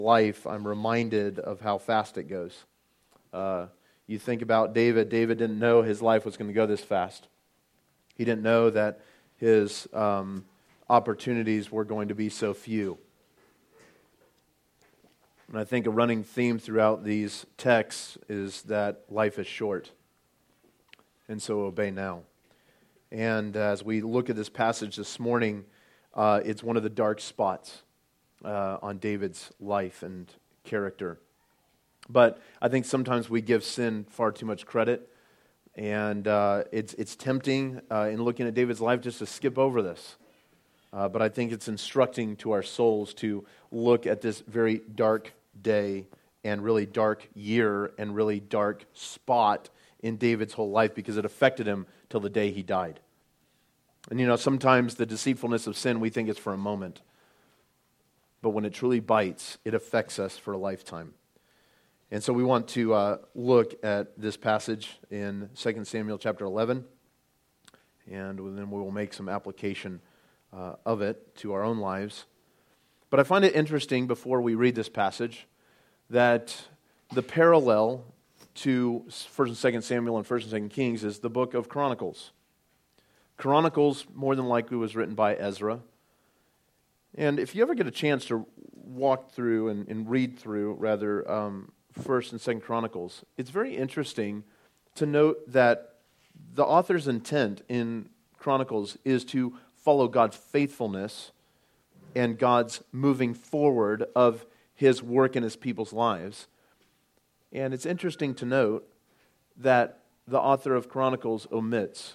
life, I'm reminded of how fast it goes. You think about David. David didn't know his life was going to go this fast. He didn't know that his opportunities were going to be so few. And I think a running theme throughout these texts is that life is short. And so obey now. And as we look at this passage this morning, it's one of the dark spots on David's life and character. But I think sometimes we give sin far too much credit. And it's tempting in looking at David's life just to skip over this. But I think it's instructing to our souls to look at this very dark day and really dark year and really dark spot in David's whole life because it affected him till the day he died. And sometimes the deceitfulness of sin, we think it's for a moment. But when it truly bites, it affects us for a lifetime. And so we want to look at this passage in 2 Samuel chapter 11. And then we will make some application of it to our own lives. But I find it interesting before we read this passage that the parallel to 1 and 2 Samuel and 1 and 2 Kings is the book of Chronicles. Chronicles more than likely was written by Ezra. And if you ever get a chance to walk through and read through, rather, 1 and 2 Chronicles, it's very interesting to note that the author's intent in Chronicles is to follow God's faithfulness and God's moving forward of His work in His people's lives. And it's interesting to note that the author of Chronicles omits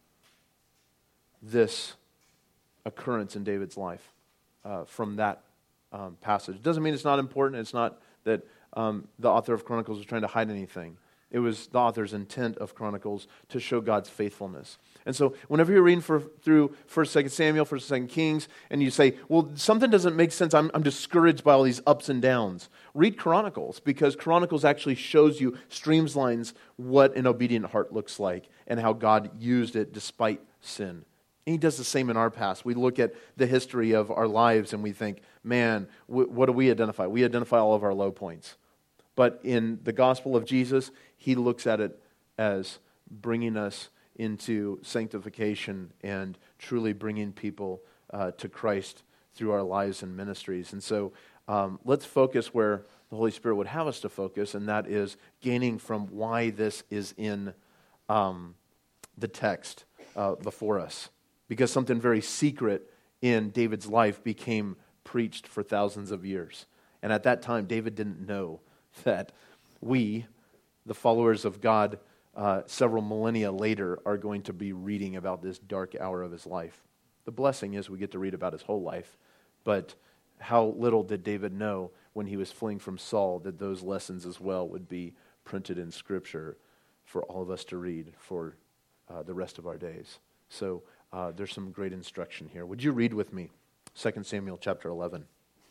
this occurrence in David's life from that passage. It doesn't mean it's not important. It's not that the author of Chronicles was trying to hide anything. It was the author's intent of Chronicles to show God's faithfulness. And so whenever you're reading through 1, 2 Samuel, 1, 2 Kings, and you say, well, something doesn't make sense, I'm discouraged by all these ups and downs, read Chronicles, because Chronicles actually shows you, streamlines what an obedient heart looks like and how God used it despite sin. And He does the same in our past. We look at the history of our lives and we think, man, what do we identify? We identify all of our low points. But in the gospel of Jesus, He looks at it as bringing us into sanctification and truly bringing people to Christ through our lives and ministries. And so let's focus where the Holy Spirit would have us to focus, and that is gaining from why this is in the text before us. Because something very secret in David's life became preached for thousands of years. And at that time, David didn't know that we, the followers of God, several millennia later, are going to be reading about this dark hour of his life. The blessing is we get to read about his whole life, but how little did David know when he was fleeing from Saul that those lessons as well would be printed in Scripture for all of us to read for the rest of our days. So there's some great instruction here. Would you read with me 2 Samuel chapter 11?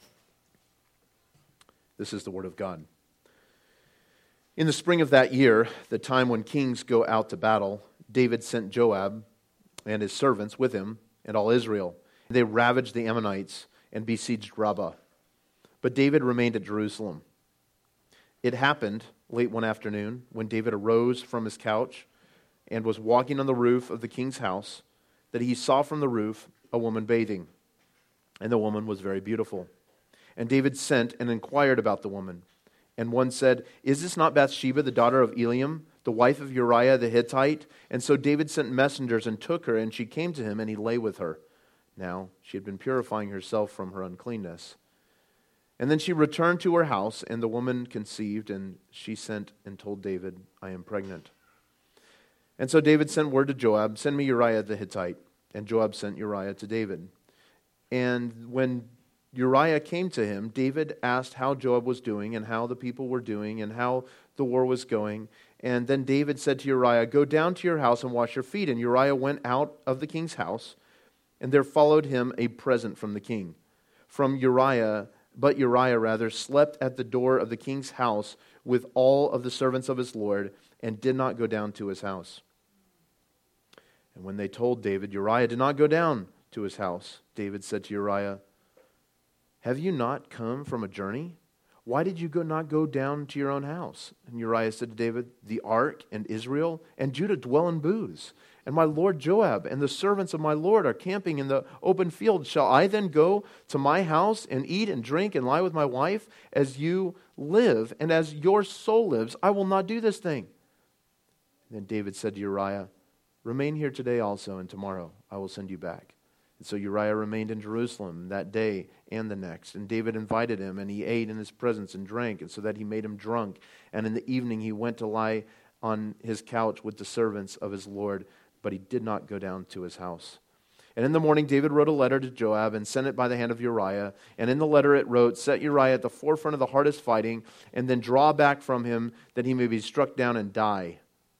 This is the Word of God. In the spring of that year, the time when kings go out to battle, David sent Joab and his servants with him and all Israel. They ravaged the Ammonites and besieged Rabbah. But David remained at Jerusalem. It happened late one afternoon when David arose from his couch and was walking on the roof of the king's house that he saw from the roof a woman bathing. And the woman was very beautiful. And David sent and inquired about the woman. And one said, "Is this not Bathsheba, the daughter of Eliam, the wife of Uriah the Hittite?" And so David sent messengers and took her, and she came to him, and he lay with her. Now she had been purifying herself from her uncleanness. And then she returned to her house, and the woman conceived, and she sent and told David, "I am pregnant." And so David sent word to Joab, "Send me Uriah the Hittite." And Joab sent Uriah to David. And when Uriah came to him, David asked how Joab was doing and how the people were doing and how the war was going. And then David said to Uriah, "Go down to your house and wash your feet." And Uriah went out of the king's house, and there followed him a present from the king. But Uriah slept at the door of the king's house with all of the servants of his lord and did not go down to his house. And when they told David, Uriah did not go down to his house, David said to Uriah, "Have you not come from a journey? why did you not go down to your own house? And Uriah said to David, the ark and Israel and Judah dwell in booths, and my lord Joab and the servants of my lord are camping in the open field. Shall I then go to my house and eat and drink and lie with my wife? As you live and as your soul lives, I will not do this thing. And then David said to Uriah, remain here today also, and tomorrow I will send you back. And so Uriah remained in Jerusalem that day and the next. And David invited him, and he ate in his presence and drank, and so that he made him drunk. And in the evening he went to lie on his couch with the servants of his Lord, but he did not go down to his house. And in the morning David wrote a letter to Joab and sent it by the hand of Uriah. And in the letter it wrote, set Uriah at the forefront of the hardest fighting, and then draw back from him that he may be struck down and die.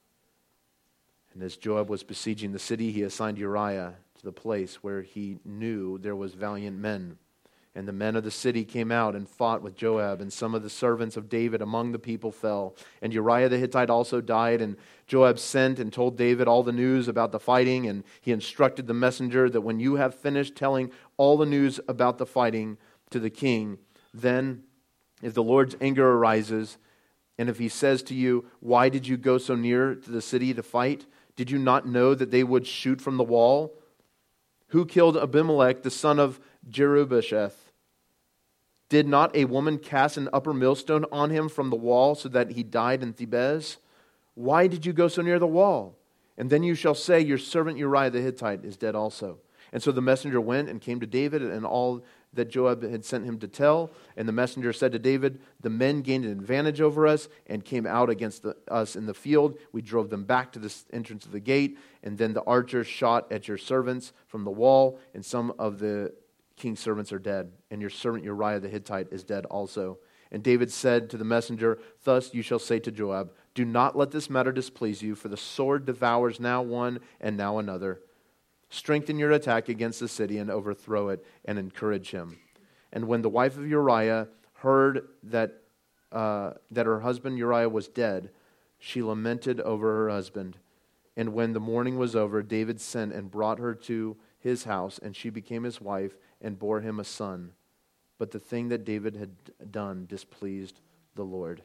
And as Joab was besieging the city, he assigned Uriah to the place where he knew there was valiant men. And the men of the city came out and fought with Joab, and some of the servants of David among the people fell. And Uriah the Hittite also died, and Joab sent and told David all the news about the fighting, and he instructed the messenger that when you have finished telling all the news about the fighting to the king, then if the Lord's anger arises, and if he says to you, why did you go so near to the city to fight? Did you not know that they would shoot from the wall? Who killed Abimelech, the son of Jerubbesheth? Did not a woman cast an upper millstone on him from the wall so that he died in Thebez? Why did you go so near the wall? And then you shall say, your servant Uriah the Hittite is dead also. And so the messenger went and came to David and all that Joab had sent him to tell. And the messenger said to David, the men gained an advantage over us and came out against us in the field. We drove them back to the entrance of the gate. And then the archers shot at your servants from the wall, and some of the king's servants are dead. And your servant Uriah the Hittite is dead also. And David said to the messenger, thus you shall say to Joab, do not let this matter displease you, for the sword devours now one and now another. Strengthen your attack against the city and overthrow it, and encourage him. And when the wife of Uriah heard that her husband Uriah was dead, she lamented over her husband. And when the mourning was over, David sent and brought her to his house, and she became his wife and bore him a son. But the thing that David had done displeased the Lord.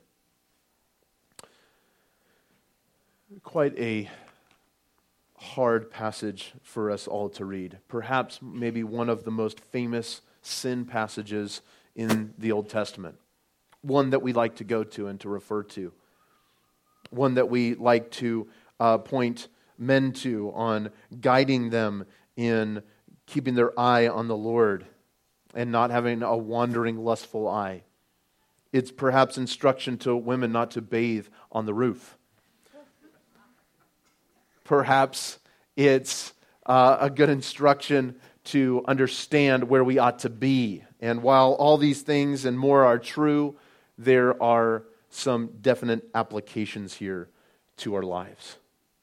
Quite a hard passage for us all to read. Perhaps maybe one of the most famous sin passages in the Old Testament. One that we like to go to and to refer to. One that we like to point men to on guiding them in keeping their eye on the Lord and not having a wandering, lustful eye. It's perhaps instruction to women not to bathe on the roof. Perhaps it's a good instruction to understand where we ought to be. And while all these things and more are true, there are some definite applications here to our lives.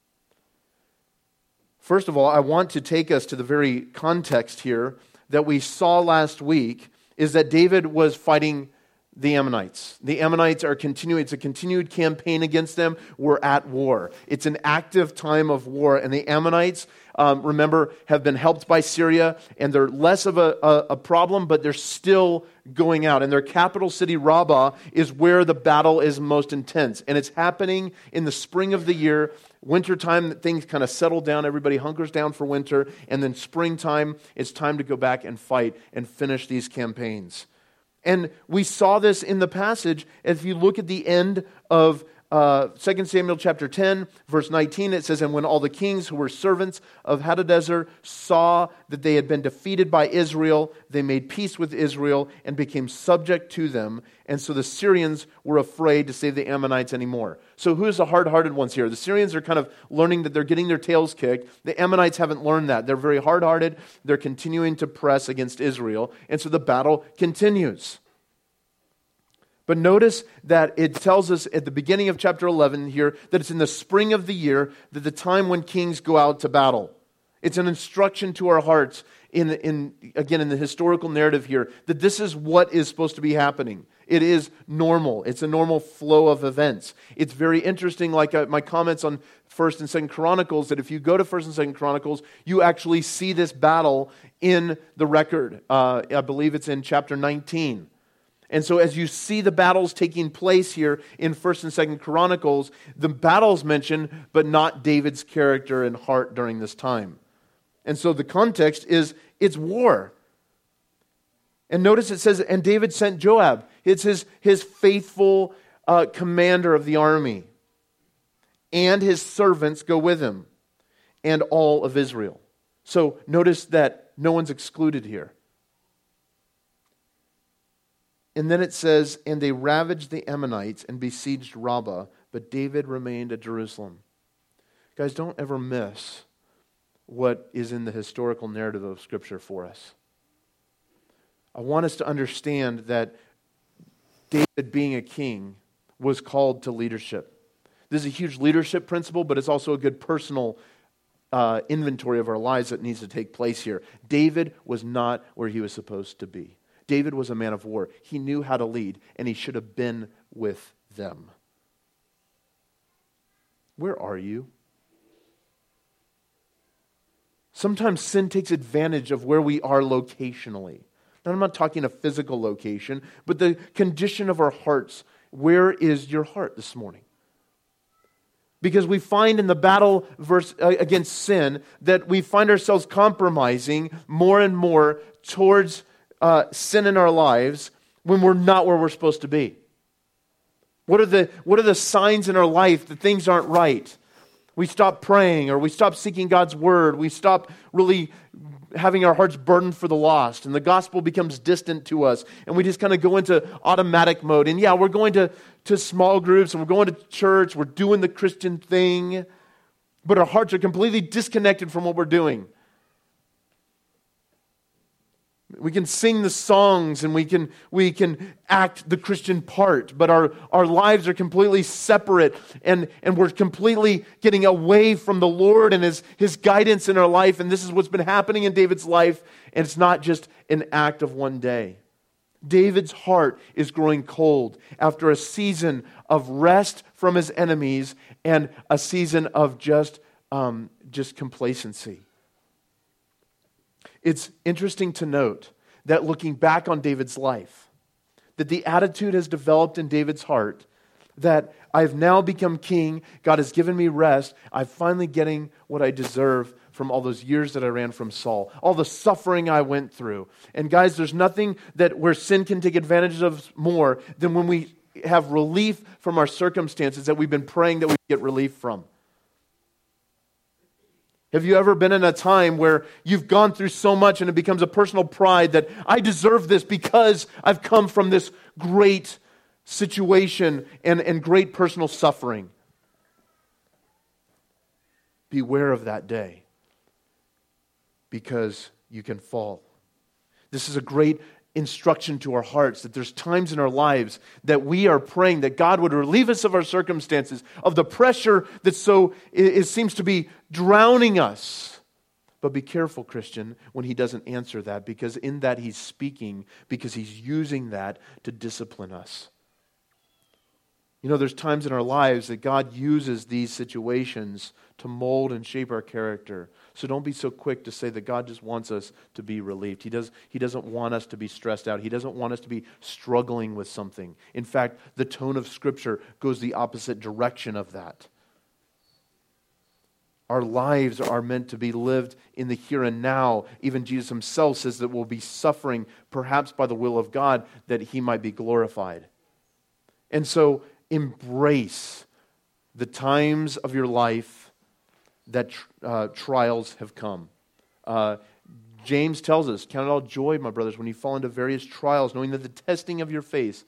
First of all, I want to take us to the very context here that we saw last week, is that David was fighting the Ammonites. The Ammonites are continuing. It's a continued campaign against them. We're at war. It's an active time of war. And the Ammonites, remember, have been helped by Syria, and they're less of a problem, but they're still going out. And their capital city, Rabbah, is where the battle is most intense. And it's happening in the spring of the year. Wintertime, things kind of settle down. Everybody hunkers down for winter. And then springtime, it's time to go back and fight and finish these campaigns. And we saw this in the passage. If you look at the end of 2 Samuel chapter 10, verse 19, it says, and when all the kings who were servants of Hadadezer saw that they had been defeated by Israel, they made peace with Israel and became subject to them. And so the Syrians were afraid to save the Ammonites anymore. So who's the hard-hearted ones here? The Syrians are kind of learning that they're getting their tails kicked. The Ammonites haven't learned that. They're very hard-hearted. They're continuing to press against Israel. And so the battle continues. But notice that it tells us at the beginning of chapter 11 here that it's in the spring of the year, that the time when kings go out to battle. It's an instruction to our hearts in the historical narrative here, that this is what is supposed to be happening. It is normal. It's a normal flow of events. It's very interesting, like my comments on 1st and 2nd Chronicles, that if you go to 1st and 2nd Chronicles, you actually see this battle in the record. I believe it's in chapter 19. And so as you see the battles taking place here in 1st and 2nd Chronicles, the battles mentioned, but not David's character and heart during this time. And so the context is, it's war. And notice it says, and David sent Joab. It's his faithful commander of the army. And his servants go with him. And all of Israel. So notice that no one's excluded here. And then it says, and they ravaged the Ammonites and besieged Rabbah, but David remained at Jerusalem. Guys, don't ever miss what is in the historical narrative of Scripture for us. I want us to understand that David, being a king, was called to leadership. This is a huge leadership principle, but it's also a good personal inventory of our lives that needs to take place here. David was not where he was supposed to be. David was a man of war. He knew how to lead, and he should have been with them. Where are you? Sometimes sin takes advantage of where we are locationally. Now, I'm not talking a physical location, but the condition of our hearts. Where is your heart this morning? Because we find in the battle against sin that we find ourselves compromising more and more towards sin in our lives when we're not where we're supposed to be. What are the signs in our life that things aren't right? We stop praying, or we stop seeking God's word. We stop really having our hearts burdened for the lost, and the gospel becomes distant to us, and we just kind of go into automatic mode. And yeah, we're going to small groups, and we're going to church, we're doing the Christian thing, but our hearts are completely disconnected from what we're doing. We can sing the songs and we can act the Christian part, but our lives are completely separate, and we're completely getting away from the Lord and His guidance in our life. And this is what's been happening in David's life, and it's not just an act of one day. David's heart is growing cold after a season of rest from his enemies and a season of just complacency. It's interesting to note that looking back on David's life, that the attitude has developed in David's heart that I've now become king, God has given me rest, I'm finally getting what I deserve from all those years that I ran from Saul, all the suffering I went through. And guys, there's nothing where sin can take advantage of more than when we have relief from our circumstances that we've been praying that we get relief from. Have you ever been in a time where you've gone through so much and it becomes a personal pride that I deserve this because I've come from this great situation and great personal suffering? Beware of that day, because you can fall. This is a great instruction to our hearts, that there's times in our lives that we are praying that God would relieve us of our circumstances, of the pressure that it seems to be drowning us. But be careful, Christian, when He doesn't answer that, because in that He's speaking, because He's using that to discipline us. You know, there's times in our lives that God uses these situations to mold and shape our character. So don't be so quick to say that God just wants us to be relieved. He doesn't want us to be stressed out. He doesn't want us to be struggling with something. In fact, the tone of Scripture goes the opposite direction of that. Our lives are meant to be lived in the here and now. Even Jesus Himself says that we'll be suffering, perhaps by the will of God, that He might be glorified. And so embrace the times of your life that trials have come. James tells us, count it all joy, my brothers, when you fall into various trials, knowing that the testing of your faith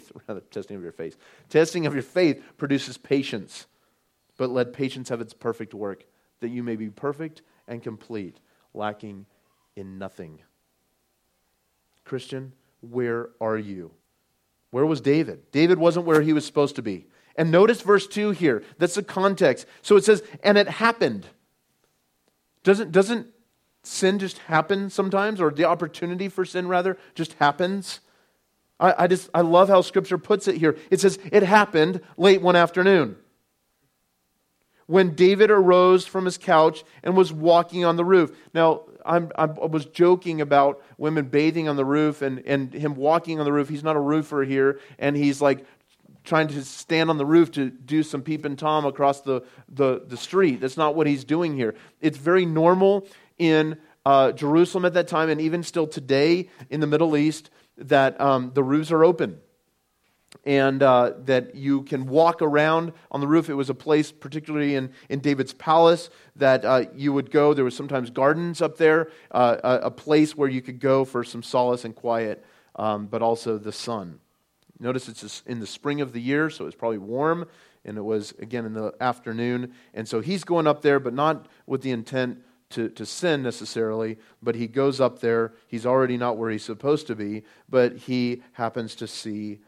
produces patience. But let patience have its perfect work, that you may be perfect and complete, lacking in nothing. Christian, where are you? Where was David? David wasn't where he was supposed to be. And notice verse 2 here. That's the context. So it says, and it happened. Doesn't sin just happen sometimes? Or the opportunity for sin, rather, just happens? I love how Scripture puts it here. It says, it happened late one afternoon. when David arose from his couch and was walking on the roof. Now, I was joking about women bathing on the roof and him walking on the roof. He's not a roofer here, and he's like trying to stand on the roof to do some peeping Tom across the street. That's not what he's doing here. It's very normal in Jerusalem at that time, and even still today in the Middle East, that the roofs are open. And that you can walk around on the roof. It was a place, particularly in David's palace, that you would go. There was sometimes gardens up there, a place where you could go for some solace and quiet, but also the sun. Notice it's in the spring of the year, so it's probably warm, and it was, again, in the afternoon. And so he's going up there, but not with the intent to sin necessarily, but he goes up there. He's already not where he's supposed to be, but he happens to see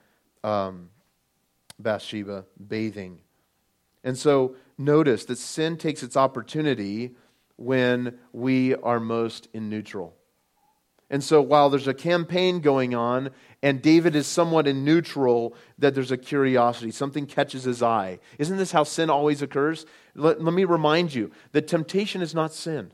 Bathsheba bathing. And so notice that sin takes its opportunity when we are most in neutral. And so while there's a campaign going on and David is somewhat in neutral, that there's a curiosity, something catches his eye. Isn't this how sin always occurs? Let me remind you that temptation is not sin.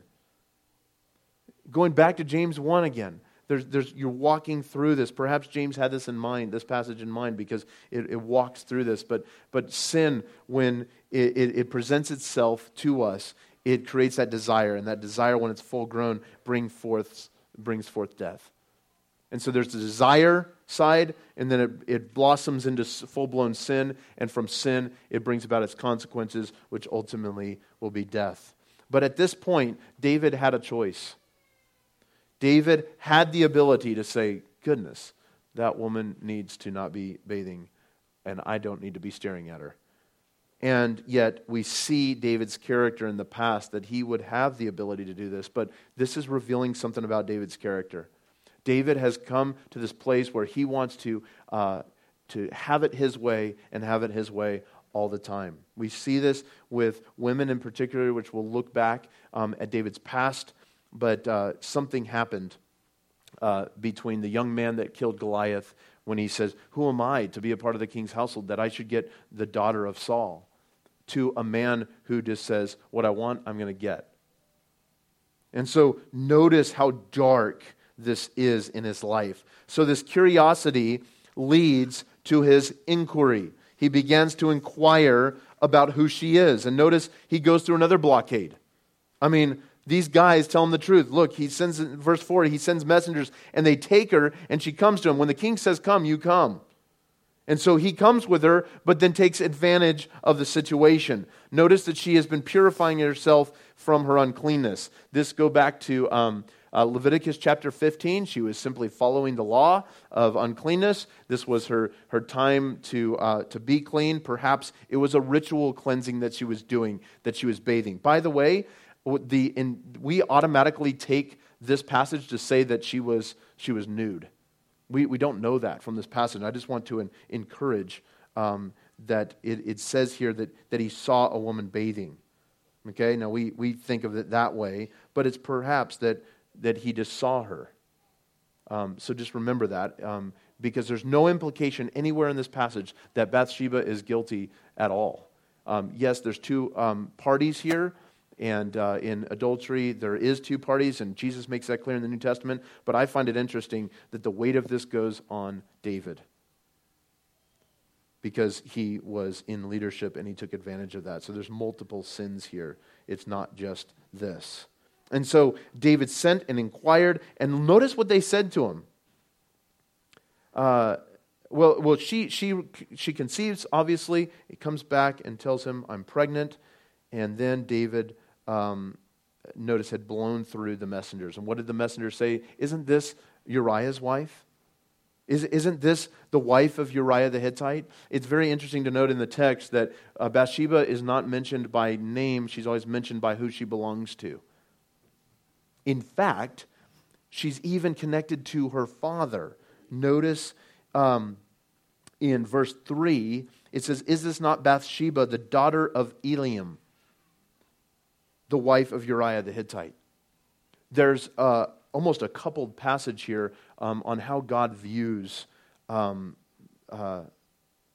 Going back to James 1 again, you're walking through this. Perhaps James had this in mind, this passage in mind, because it walks through this. But sin, when it presents itself to us, it creates that desire, and that desire, when it's full grown, brings forth death. And so there's the desire side, and then it blossoms into full-blown sin, and from sin, it brings about its consequences, which ultimately will be death. But at this point, David had a choice. David had the ability to say, goodness, that woman needs to not be bathing, and I don't need to be staring at her. And yet we see David's character in the past, that he would have the ability to do this, but this is revealing something about David's character. David has come to this place where he wants to have it his way, and have it his way all the time. We see this with women in particular, which we'll look back at David's past. But something happened between the young man that killed Goliath, when he says, who am I to be a part of the king's household that I should get the daughter of Saul, to a man who just says, what I want, I'm going to get. And so notice how dark this is in his life. So this curiosity leads to his inquiry. He begins to inquire about who she is. And notice he goes through another blockade. I mean, these guys tell him the truth. Look, he sends, in verse 4, he sends messengers, and they take her, and she comes to him. When the king says, come, you come. And so he comes with her, but then takes advantage of the situation. Notice that she has been purifying herself from her uncleanness. This go back to Leviticus chapter 15. She was simply following the law of uncleanness. This was her time to be clean. Perhaps it was a ritual cleansing that she was doing, that she was bathing. By the way, we automatically take this passage to say that she was nude. We don't know that from this passage. I just want to encourage that it says here that he saw a woman bathing. Okay, now we think of it that way, but it's perhaps that he just saw her. So just remember that, because there's no implication anywhere in this passage that Bathsheba is guilty at all. Yes, there's two parties here. And in adultery, there is two parties, and Jesus makes that clear in the New Testament. But I find it interesting that the weight of this goes on David, because he was in leadership and he took advantage of that. So there's multiple sins here. It's not just this. And so David sent and inquired, and notice what they said to him. Well, she conceives, obviously. He comes back and tells him, I'm pregnant. And then David, notice, had blown through the messengers. And what did the messengers say? Isn't this Uriah's wife? Isn't this the wife of Uriah the Hittite? It's very interesting to note in the text that Bathsheba is not mentioned by name. She's always mentioned by who she belongs to. In fact, she's even connected to her father. Notice in verse 3, it says, is this not Bathsheba, the daughter of Eliam, the wife of Uriah the Hittite? There's almost a coupled passage here on how God views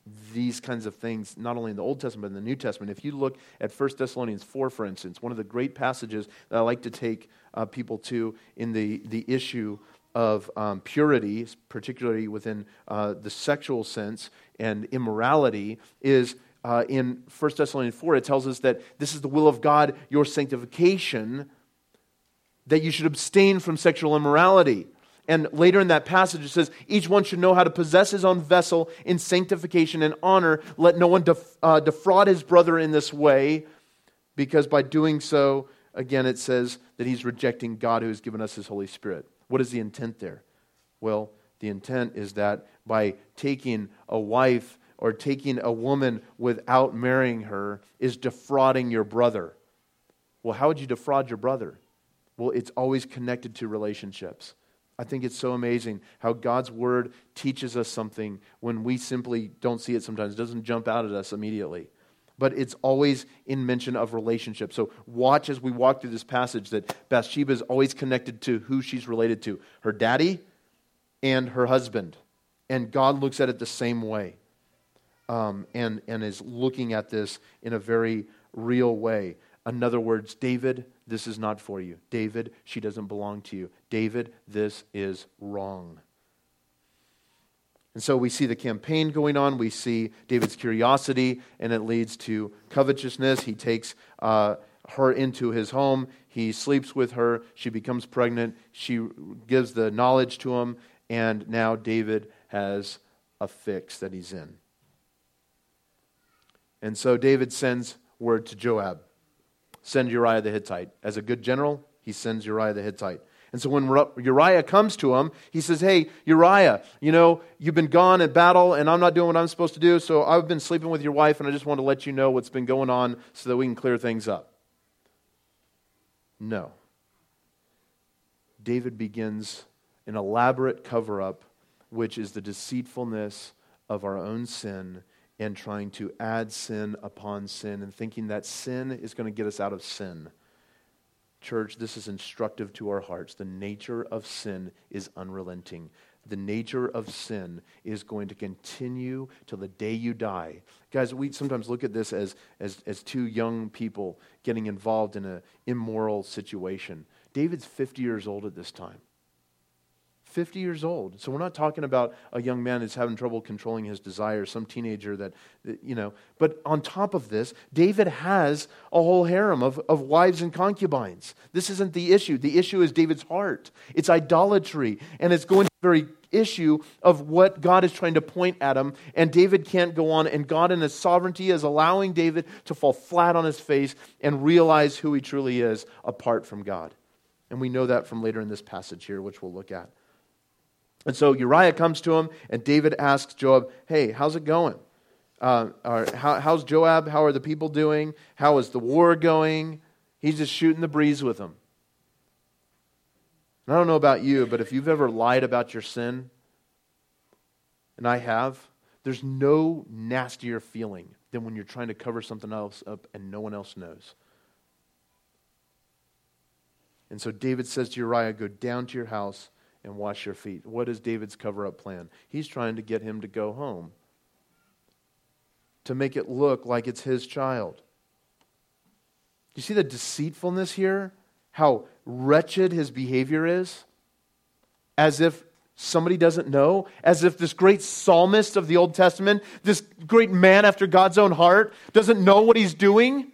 these kinds of things, not only in the Old Testament, but in the New Testament. If you look at 1 Thessalonians 4, for instance, one of the great passages that I like to take people to in the issue of purity, particularly within the sexual sense and immorality, is in 1 Thessalonians 4, it tells us that this is the will of God, your sanctification, that you should abstain from sexual immorality. And later in that passage it says, each one should know how to possess his own vessel in sanctification and honor. Let no one defraud his brother in this way, because by doing so, again, it says that he's rejecting God who has given us his Holy Spirit. What is the intent there? Well, the intent is that by taking a wife or taking a woman without marrying her is defrauding your brother. Well, how would you defraud your brother? Well, it's always connected to relationships. I think it's so amazing how God's Word teaches us something when we simply don't see it sometimes. It doesn't jump out at us immediately. But it's always in mention of relationships. So watch as we walk through this passage that Bathsheba is always connected to who she's related to. Her daddy and her husband. And God looks at it the same way. And is looking at this in a very real way. In other words, David, this is not for you. David, she doesn't belong to you. David, this is wrong. And so we see the campaign going on. We see David's curiosity, and it leads to covetousness. He takes her into his home. He sleeps with her. She becomes pregnant. She gives the knowledge to him, and now David has a fix that he's in. And so David sends word to Joab. Send Uriah the Hittite. As a good general, he sends Uriah the Hittite. And so when Uriah comes to him, he says, hey, Uriah, you've been gone at battle and I'm not doing what I'm supposed to do, so I've been sleeping with your wife and I just want to let you know what's been going on so that we can clear things up. No. David begins an elaborate cover-up, which is the deceitfulness of our own sin and trying to add sin upon sin and thinking that sin is going to get us out of sin. Church, this is instructive to our hearts. The nature of sin is unrelenting. The nature of sin is going to continue till the day you die. Guys, we sometimes look at this as two young people getting involved in an immoral situation. David's 50 years old at this time. 50 years old. So we're not talking about a young man who's having trouble controlling his desires, some teenager that. But on top of this, David has a whole harem of wives and concubines. This isn't the issue. The issue is David's heart. It's idolatry. And it's going to the very issue of what God is trying to point at him. And David can't go on. And God in his sovereignty is allowing David to fall flat on his face and realize who he truly is apart from God. And we know that from later in this passage here, which we'll look at. And so Uriah comes to him, and David asks Joab, hey, how's it going? How's Joab? How are the people doing? How is the war going? He's just shooting the breeze with them. And I don't know about you, but if you've ever lied about your sin, and I have, there's no nastier feeling than when you're trying to cover something else up and no one else knows. And so David says to Uriah, go down to your house and wash your feet. What is David's cover-up plan? He's trying to get him to go home, to make it look like it's his child. You see the deceitfulness here? How wretched his behavior is? As if somebody doesn't know? As if this great psalmist of the Old Testament, this great man after God's own heart, doesn't know what he's doing?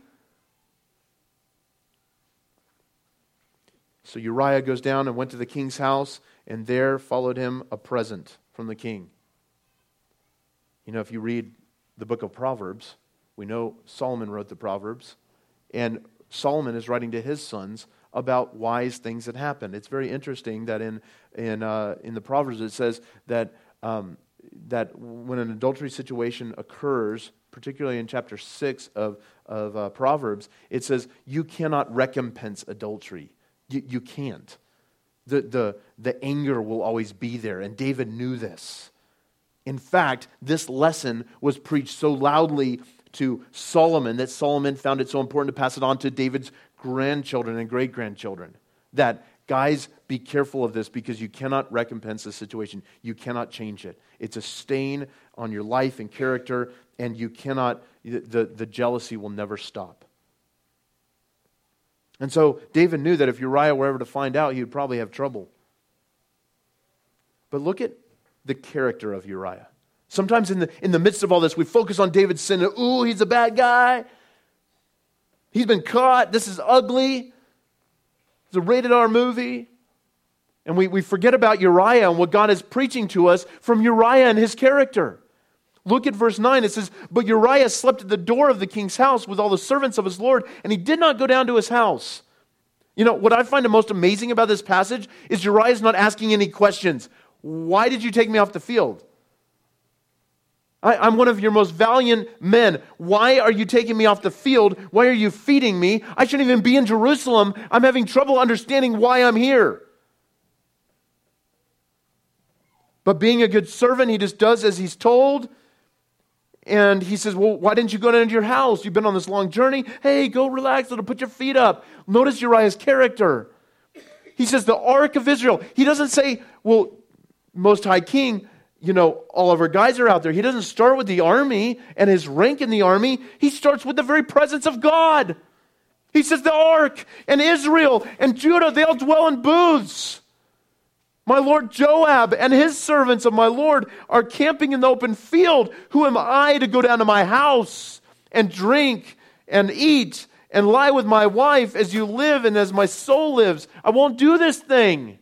So Uriah goes down and went to the king's house, and there followed him a present from the king. If you read the book of Proverbs, we know Solomon wrote the Proverbs, and Solomon is writing to his sons about wise things that happened. It's very interesting that in the Proverbs it says that when an adultery situation occurs, particularly in chapter 6 of Proverbs, it says you cannot recompense adultery. You can't. The anger will always be there, and David knew this. In fact, this lesson was preached so loudly to Solomon that Solomon found it so important to pass it on to David's grandchildren and great-grandchildren. That, guys, be careful of this because you cannot recompense the situation. You cannot change it. It's a stain on your life and character, and you cannot, the jealousy will never stop. And so David knew that if Uriah were ever to find out, he would probably have trouble. But look at the character of Uriah. Sometimes in the midst of all this, we focus on David's sin. And, ooh, he's a bad guy. He's been caught. This is ugly. It's a rated R movie. And we forget about Uriah and what God is preaching to us from Uriah and his character. Look at verse 9. It says, "But Uriah slept at the door of the king's house with all the servants of his Lord, and he did not go down to his house." You know, what I find the most amazing about this passage is Uriah's not asking any questions. Why did you take me off the field? I'm one of your most valiant men. Why are you taking me off the field? Why are you feeding me? I shouldn't even be in Jerusalem. I'm having trouble understanding why I'm here. But being a good servant, he just does as he's told. And he says, well, why didn't you go down to your house? You've been on this long journey. Hey, go relax. It'll put your feet up. Notice Uriah's character. He says, the Ark of Israel. He doesn't say, well, Most High King, you know, all of our guys are out there. He doesn't start with the army and his rank in the army. He starts with the very presence of God. He says the Ark and Israel and Judah, they all dwell in booths. My Lord Joab and his servants of my Lord are camping in the open field. Who am I to go down to my house and drink and eat and lie with my wife as you live and as my soul lives? I won't do this thing.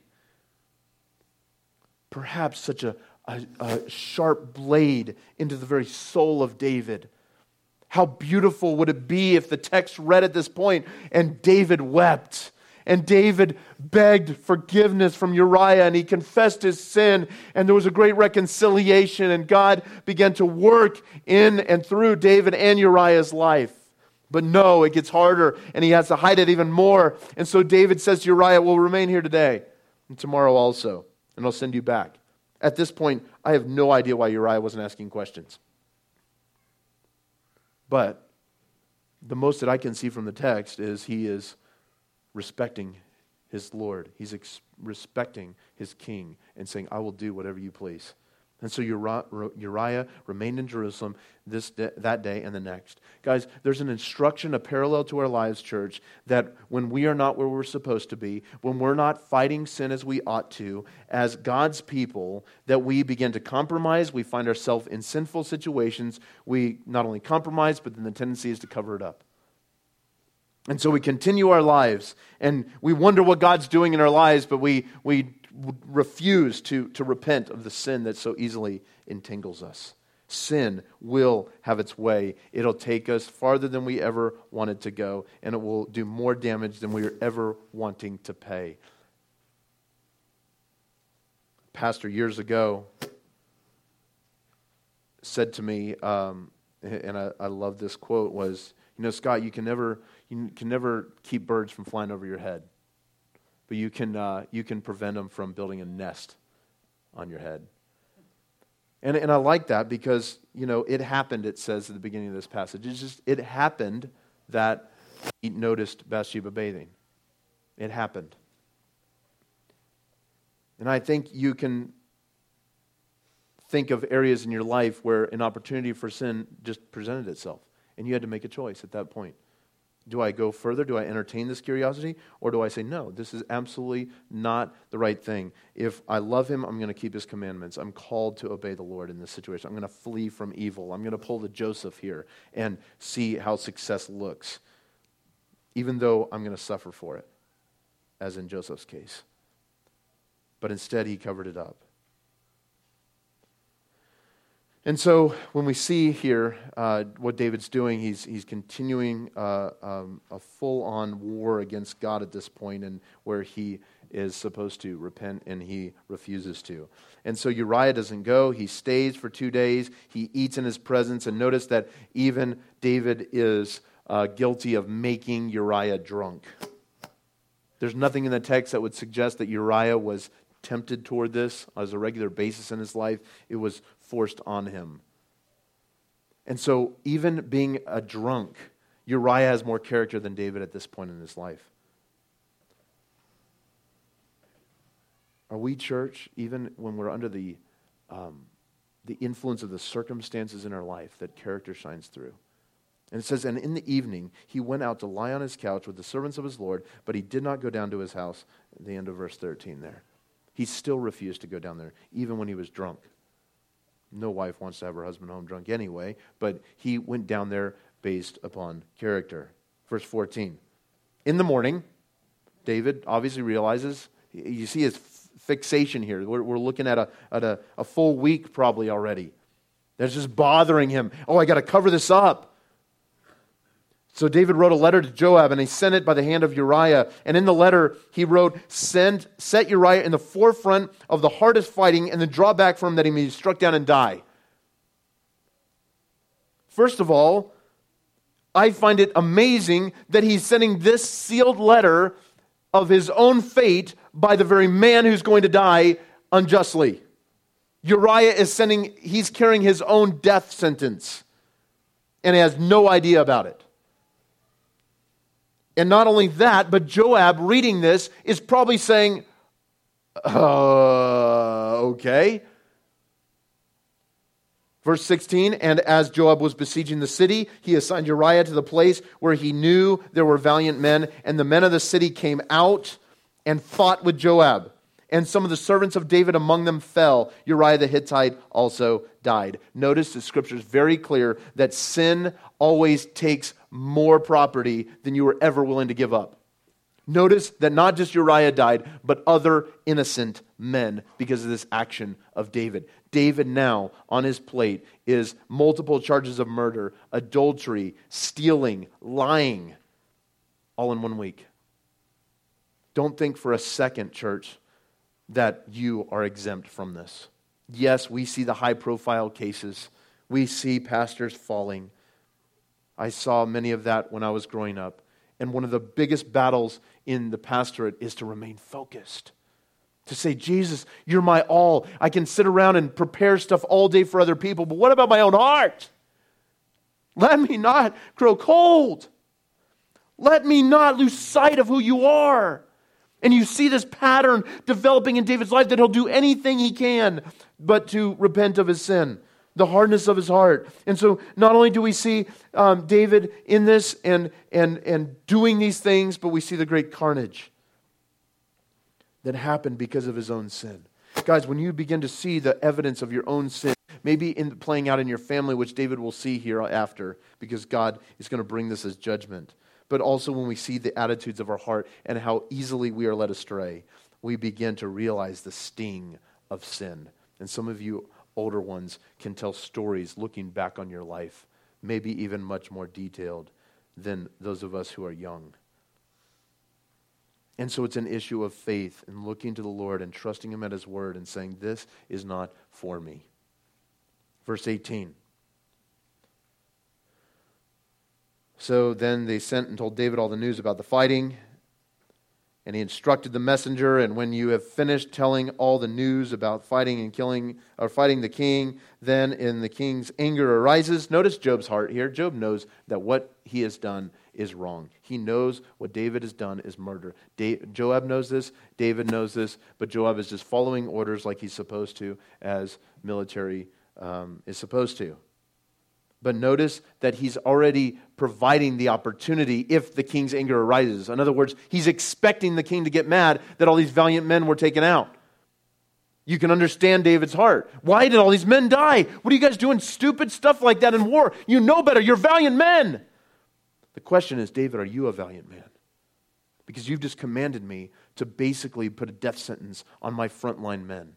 Perhaps such a sharp blade into the very soul of David. How beautiful would it be if the text read at this point and David wept. And David begged forgiveness from Uriah and he confessed his sin and there was a great reconciliation and God began to work in and through David and Uriah's life. But no, it gets harder and he has to hide it even more. And so David says to Uriah, we'll remain here today and tomorrow also, and I'll send you back. At this point, I have no idea why Uriah wasn't asking questions. But the most that I can see from the text is he is respecting his Lord. He's respecting his king and saying, I will do whatever you please. And so Uriah remained in Jerusalem that day and the next. Guys, there's an instruction, a parallel to our lives, church, that when we are not where we're supposed to be, when we're not fighting sin as we ought to, as God's people, that we begin to compromise. We find ourselves in sinful situations. We not only compromise, but then the tendency is to cover it up. And so we continue our lives, and we wonder what God's doing in our lives, but we refuse to repent of the sin that so easily entangles us. Sin will have its way. It'll take us farther than we ever wanted to go, and it will do more damage than we are ever wanting to pay. A pastor years ago said to me, and I love this quote, was, you know, Scott, you can never keep birds from flying over your head, but you can prevent them from building a nest on your head. And I like that because, you know, it happened, it says at the beginning of this passage. It happened that he noticed Bathsheba bathing. It happened. And I think you can think of areas in your life where an opportunity for sin just presented itself. And you had to make a choice at that point. Do I go further? Do I entertain this curiosity? Or do I say, no, this is absolutely not the right thing. If I love him, I'm going to keep his commandments. I'm called to obey the Lord in this situation. I'm going to flee from evil. I'm going to pull the Joseph here and see how success looks, even though I'm going to suffer for it, as in Joseph's case. But instead, he covered it up. And so when we see here what David's doing, he's continuing a full-on war against God at this point, and where he is supposed to repent and he refuses to. And so Uriah doesn't go. He stays for 2 days. He eats in his presence. And notice that even David is guilty of making Uriah drunk. There's nothing in the text that would suggest that Uriah was tempted toward this as a regular basis in his life. It was forced on him. And so even being a drunk, Uriah has more character than David at this point in his life. Are we, church, even when we're under the influence of the circumstances in our life, that character shines through? And it says, and in the evening, he went out to lie on his couch with the servants of his Lord, but he did not go down to his house. At the end of verse 13 there. He still refused to go down there, even when he was drunk. No wife wants to have her husband home drunk anyway, but he went down there based upon character. Verse 14. In the morning, David obviously realizes, you see his fixation here. We're looking at a full week probably already. That's just bothering him. Oh, I got to cover this up. So David wrote a letter to Joab, and he sent it by the hand of Uriah. And in the letter, he wrote, set Uriah in the forefront of the hardest fighting, and then draw back from him that he may be struck down and die. First of all, I find it amazing that he's sending this sealed letter of his own fate by the very man who's going to die unjustly. Uriah he's carrying his own death sentence, and he has no idea about it. And not only that, but Joab reading this is probably saying, okay. Verse 16, and as Joab was besieging the city, he assigned Uriah to the place where he knew there were valiant men, and the men of the city came out and fought with Joab. And some of the servants of David among them fell. Uriah the Hittite also died. Notice the scripture is very clear that sin always takes more property than you were ever willing to give up. Notice that not just Uriah died, but other innocent men because of this action of David. David now, on his plate, is multiple charges of murder, adultery, stealing, lying, all in 1 week. Don't think for a second, church, that you are exempt from this. Yes, we see the high-profile cases. We see pastors falling. I saw many of that when I was growing up. And one of the biggest battles in the pastorate is to remain focused. To say, Jesus, you're my all. I can sit around and prepare stuff all day for other people, but what about my own heart? Let me not grow cold. Let me not lose sight of who you are. And you see this pattern developing in David's life that he'll do anything he can but to repent of his sin, the hardness of his heart. And so not only do we see David in this and doing these things, but we see the great carnage that happened because of his own sin. Guys, when you begin to see the evidence of your own sin, maybe playing out in your family, which David will see here after, because God is going to bring this as judgment. But also when we see the attitudes of our heart and how easily we are led astray, we begin to realize the sting of sin. And some of you older ones can tell stories looking back on your life, maybe even much more detailed than those of us who are young. And so it's an issue of faith and looking to the Lord and trusting Him at His word and saying, this is not for me. Verse 18. So then they sent and told David all the news about the fighting. And he instructed the messenger, and when you have finished telling all the news about fighting and killing, or fighting the king, then in the king's anger arises. Notice Job's heart here. Job knows that what he has done is wrong. He knows what David has done is murder. Joab knows this, David knows this, but Joab is just following orders like he's supposed to, as military is supposed to. But notice that he's already providing the opportunity if the king's anger arises. In other words, he's expecting the king to get mad that all these valiant men were taken out. You can understand David's heart. Why did all these men die? What are you guys doing stupid stuff like that in war? You know better. You're valiant men. The question is, David, are you a valiant man? Because you've just commanded me to basically put a death sentence on my frontline men.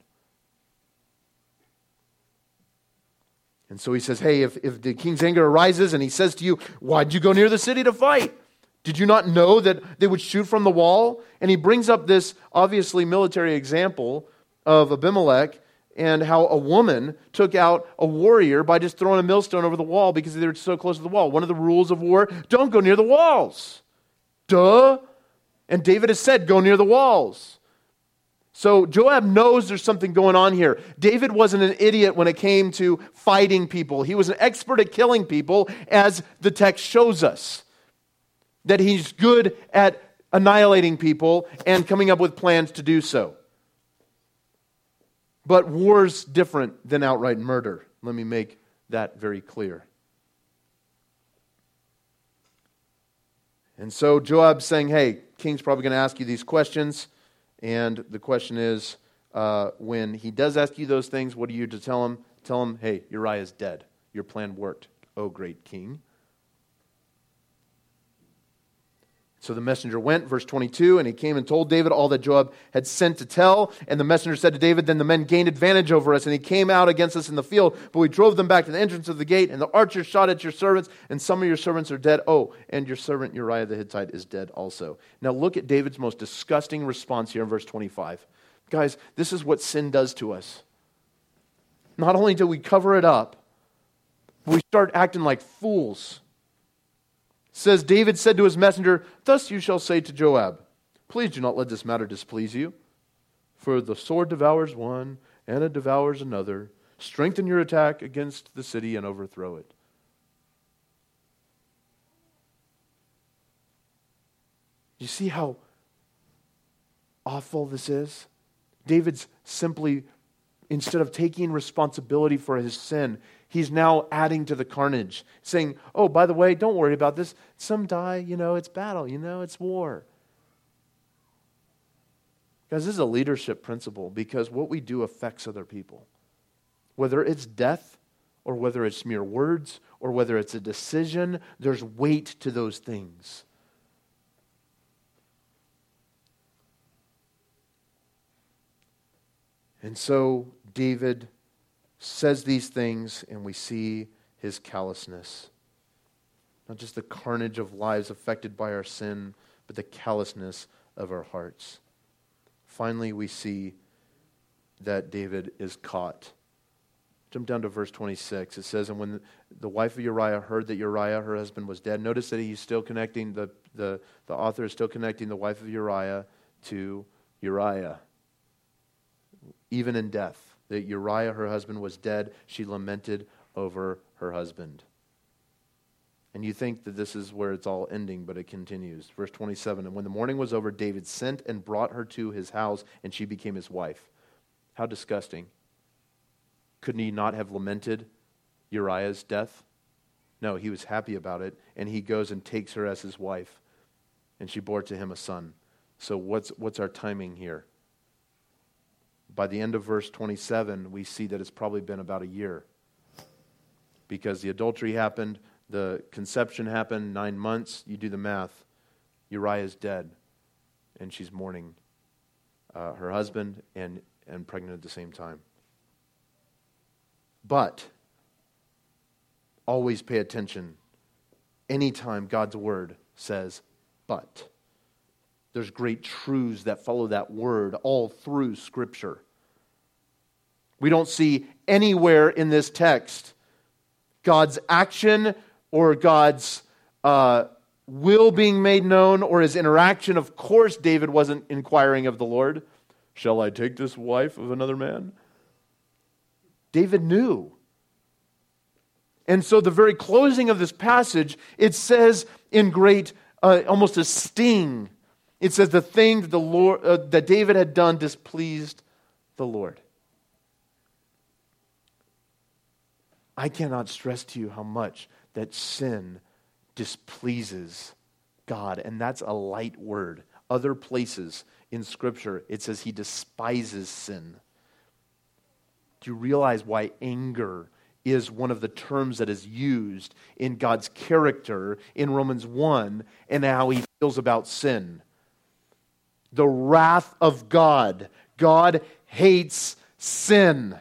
And so he says, hey, if the king's anger arises and he says to you, why'd you go near the city to fight? Did you not know that they would shoot from the wall? And he brings up this obviously military example of Abimelech and how a woman took out a warrior by just throwing a millstone over the wall because they were so close to the wall. One of the rules of war, don't go near the walls. Duh. And David has said, go near the walls. So Joab knows there's something going on here. David wasn't an idiot when it came to fighting people. He was an expert at killing people, as the text shows us. That he's good at annihilating people and coming up with plans to do so. But war's different than outright murder. Let me make that very clear. And so Joab's saying, hey, king's probably going to ask you these questions. And the question is, when he does ask you those things, what are you to tell him? Tell him, hey, Uriah is dead. Your plan worked, O great king. So the messenger went, verse 22, and he came and told David all that Joab had sent to tell. And the messenger said to David, then the men gained advantage over us, and he came out against us in the field. But we drove them back to the entrance of the gate, and the archers shot at your servants, and some of your servants are dead. Oh, and your servant Uriah the Hittite is dead also. Now look at David's most disgusting response here in verse 25. Guys, this is what sin does to us. Not only do we cover it up, we start acting like fools. It says, David said to his messenger, thus you shall say to Joab, please do not let this matter displease you. For the sword devours one, and it devours another. Strengthen your attack against the city and overthrow it. You see how awful this is? David's simply, instead of taking responsibility for his sin, he's now adding to the carnage, saying, oh, by the way, don't worry about this. Some die, it's battle, it's war. Guys, this is a leadership principle because what we do affects other people. Whether it's death or whether it's mere words or whether it's a decision, there's weight to those things. And so David says these things, and we see his callousness. Not just the carnage of lives affected by our sin, but the callousness of our hearts. Finally, we see that David is caught. Jump down to verse 26. It says, and when the wife of Uriah heard that Uriah, her husband, was dead, notice that he's still connecting, the author is still connecting the wife of Uriah to Uriah. Even in death, that Uriah, her husband, was dead, she lamented over her husband. And you think that this is where it's all ending, but it continues. Verse 27, and when the morning was over, David sent and brought her to his house, and she became his wife. How disgusting. Couldn't he not have lamented Uriah's death? No, he was happy about it, and he goes and takes her as his wife, and she bore to him a son. So what's our timing here? By the end of verse 27, we see that it's probably been about a year. Because the adultery happened, the conception happened, 9 months, you do the math. Uriah is dead, and she's mourning her husband and pregnant at the same time. But, always pay attention. Anytime God's word says, but. There's great truths that follow that word all through Scripture. We don't see anywhere in this text God's action or God's will being made known or his interaction. Of course, David wasn't inquiring of the Lord, shall I take this wife of another man? David knew. And so the very closing of this passage, it says in great, almost a sting, it says the thing that the Lord, that David had done displeased the Lord. I cannot stress to you how much that sin displeases God, and that's a light word. Other places in Scripture, it says he despises sin. Do you realize why anger is one of the terms that is used in God's character in Romans 1 and how he feels about sin? The wrath of God. God hates sin.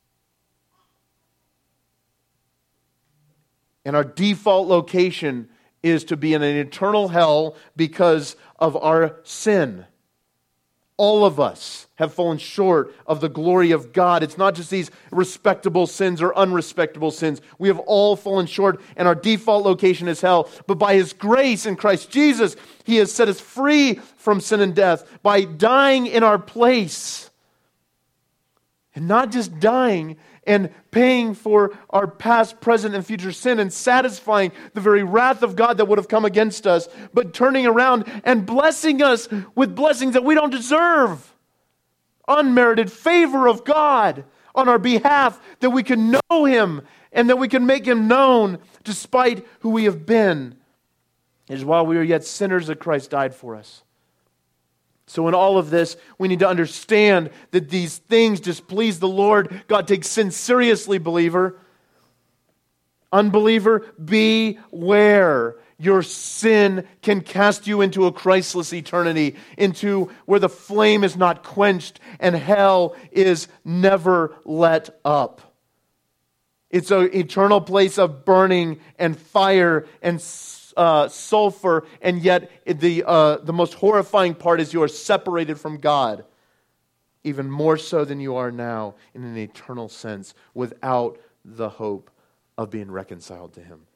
And our default location is to be in an eternal hell because of our sin. All of us have fallen short of the glory of God. It's not just these respectable sins or unrespectable sins. We have all fallen short, and our default location is hell. But by His grace in Christ Jesus, He has set us free from sin and death by dying in our place. And not just dying and paying for our past, present, and future sin and satisfying the very wrath of God that would have come against us, but turning around and blessing us with blessings that we don't deserve. unmerited favor of God on our behalf, that we can know Him and that we can make Him known despite who we have been. It is while we are yet sinners that Christ died for us. So in all of this, we need to understand that these things displease the Lord. God takes sin seriously, believer. Unbeliever, beware. Your sin can cast you into a Christless eternity, into where the flame is not quenched and hell is never let up. It's an eternal place of burning and fire and sulfur, and yet the most horrifying part is you are separated from God, even more so than you are now in an eternal sense, without the hope of being reconciled to Him.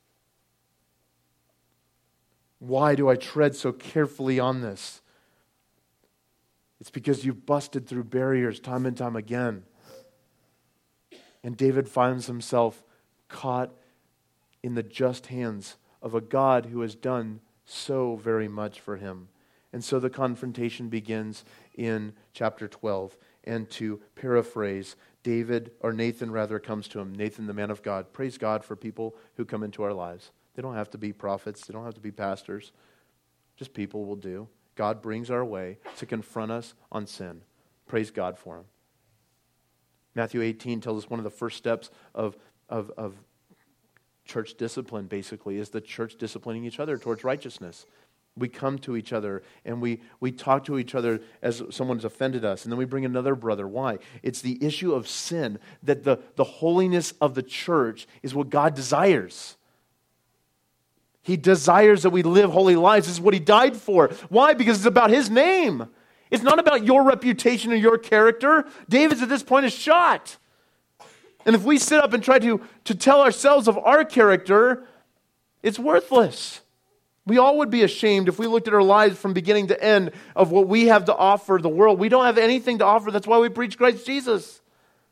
Why do I tread so carefully on this? It's because you've busted through barriers time and time again. And David finds himself caught in the just hands of a God who has done so very much for him. And so the confrontation begins in chapter 12. And to paraphrase, Nathan comes to him. Nathan, the man of God. Praise God for people who come into our lives. They don't have to be prophets. They don't have to be pastors. Just people will do. God brings our way to confront us on sin. Praise God for him. Matthew 18 tells us one of the first steps of church discipline, basically, is the church disciplining each other towards righteousness. We come to each other and we talk to each other as someone's offended us, and then we bring another brother. Why? It's the issue of sin, that the holiness of the church is what God desires. He desires that we live holy lives. This is what He died for. Why? Because it's about His name. It's not about your reputation or your character. David's at this point is shot. And if we sit up and try to tell ourselves of our character, it's worthless. We all would be ashamed if we looked at our lives from beginning to end of what we have to offer the world. We don't have anything to offer. That's why we preach Christ Jesus.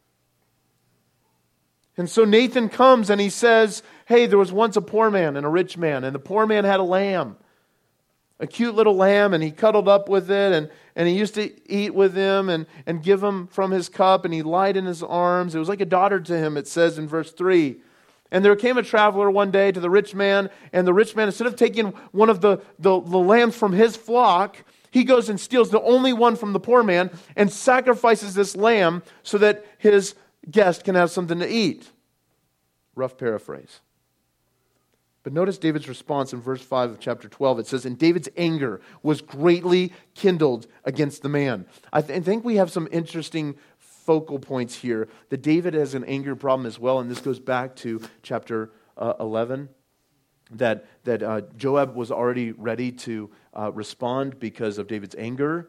And so Nathan comes and he says, hey, there was once a poor man and a rich man, and the poor man had a lamb, a cute little lamb, and he cuddled up with it, and he used to eat with him and give him from his cup, and he lied in his arms. It was like a daughter to him, it says in verse 3. And there came a traveler one day to the rich man, and the rich man, instead of taking one of the lambs from his flock, he goes and steals the only one from the poor man and sacrifices this lamb so that his guest can have something to eat. Rough paraphrase. But notice David's response in verse 5 of chapter 12. It says, and David's anger was greatly kindled against the man. I think we have some interesting focal points here, that David has an anger problem as well, and this goes back to chapter 11, that Joab was already ready to respond because of David's anger,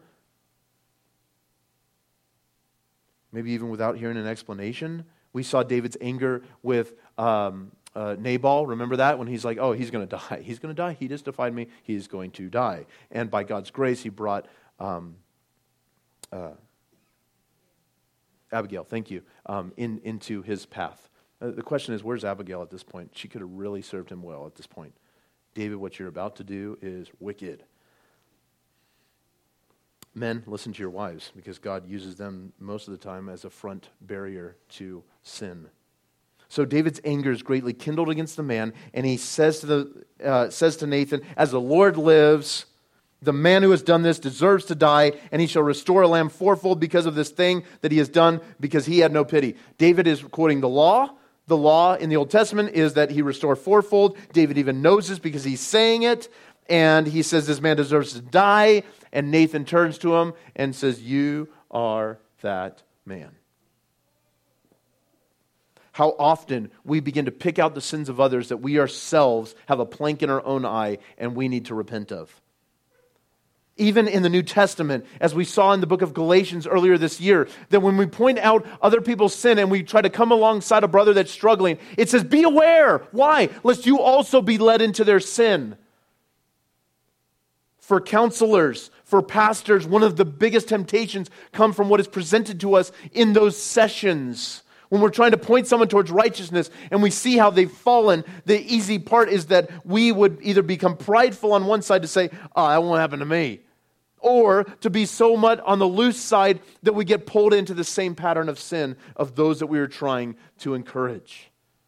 maybe even without hearing an explanation. We saw David's anger with Nabal, remember that? When he's like, oh, he's going to die. He's going to die. He just defied me. He's going to die. And by God's grace, he brought Abigail, thank you, into his path. The question is, where's Abigail at this point? She could have really served him well at this point. David, what you're about to do is wicked. Men, listen to your wives, because God uses them most of the time as a front barrier to sin. So David's anger is greatly kindled against the man, and he says to Nathan, as the Lord lives, the man who has done this deserves to die, and he shall restore a lamb fourfold because of this thing that he has done, because he had no pity. David is quoting the law. The law in the Old Testament is that he restore fourfold. David even knows this because he's saying it, and he says this man deserves to die, and Nathan turns to him and says, you are that man. How often we begin to pick out the sins of others that we ourselves have a plank in our own eye and we need to repent of. Even in the New Testament, as we saw in the book of Galatians earlier this year, that when we point out other people's sin and we try to come alongside a brother that's struggling, it says, be aware. Why? Lest you also be led into their sin. For counselors, for pastors, one of the biggest temptations come from what is presented to us in those sessions. When we're trying to point someone towards righteousness and we see how they've fallen, the easy part is that we would either become prideful on one side to say, oh, that won't happen to me. or to be so much on the loose side that we get pulled into the same pattern of sin of those that we are trying to encourage.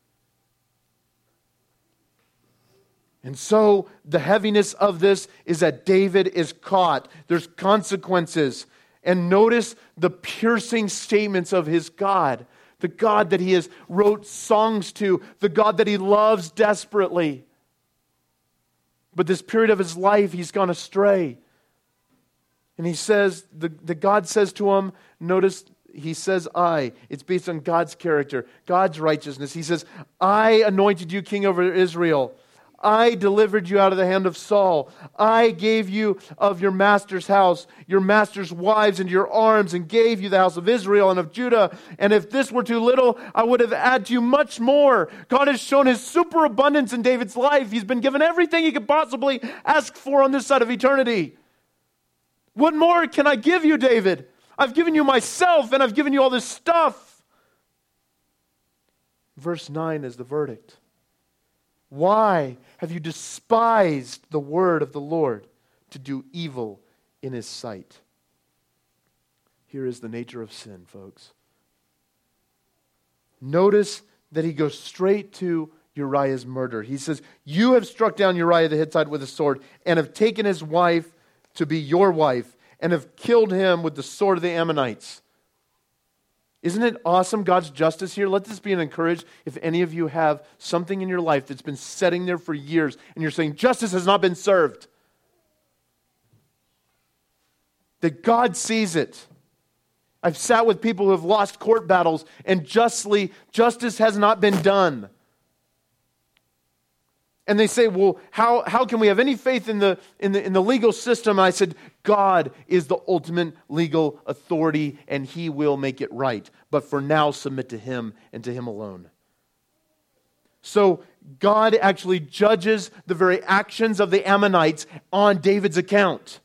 And so the heaviness of this is that David is caught. There's consequences. And notice the piercing statements of his God, the God that he has wrote songs to, the God that he loves desperately. But this period of his life, he's gone astray. And he says, the God says to him, notice he says, I. It's based on God's character, God's righteousness. He says, I anointed you king over Israel. I delivered you out of the hand of Saul. I gave you of your master's house, your master's wives into your arms, and gave you the house of Israel and of Judah. And if this were too little, I would have added to you much more. God has shown his superabundance in David's life. He's been given everything he could possibly ask for on this side of eternity. What more can I give you, David? I've given you myself, and I've given you all this stuff. Verse 9 is the verdict. Why have you despised the word of the Lord to do evil in his sight? Here is the nature of sin, folks. Notice that he goes straight to Uriah's murder. He says, you have struck down Uriah the Hittite with a sword and have taken his wife to be your wife and have killed him with the sword of the Ammonites. Isn't it awesome, God's justice here? Let this be an encouragement if any of you have something in your life that's been sitting there for years and you're saying justice has not been served. That God sees it. I've sat with people who have lost court battles and justice has not been done. And they say, well, how can we have any faith in the legal system? And I said, God is the ultimate legal authority and he will make it right. But for now, submit to him and to him alone. So God actually judges the very actions of the Ammonites on David's account.